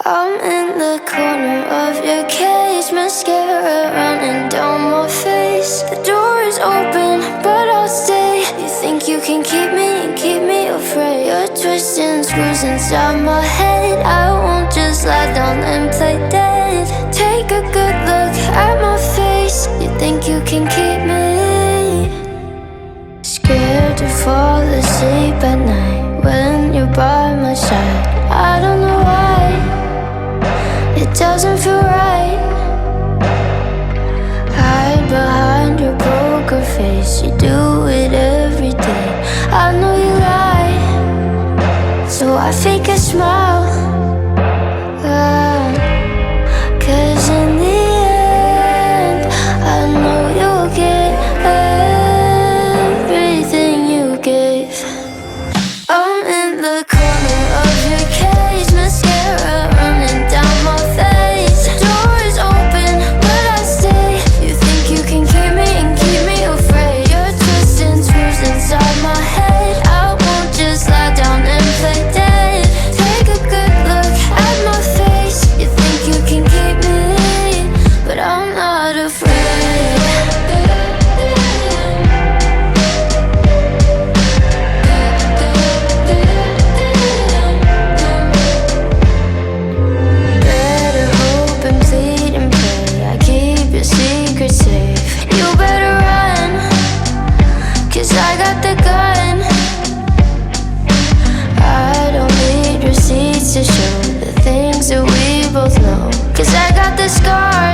I'm in the corner of your cage, mascara running down my face. The door is open, but I'll stay. You think you can keep me and keep me afraid. You're twisting screws inside my head. I won't just lie down and play dead. Take a good look at my face. You think you can keep me? Scared to fall asleep at night when you're by my side. I don't know why, it doesn't feel right. Hide behind your poker face. You do it every day. I know you lie, so I fake a smile. 'Cause in the end, I know you'll get everything you gave. I'm in the corner of your cage, mascara running down my face. The door is open, but I stay. You think you can keep me and keep me afraid. You're twisting screws inside my head. I won't just lie down and play dead. Take a good look at my face. You think you can keep me, but I'm not afraid. Better hope and plead and pray I keep your secret safe. You better run, 'cause I got the gun. I don't need receipts to show the things that we both know, 'cause I got the scars.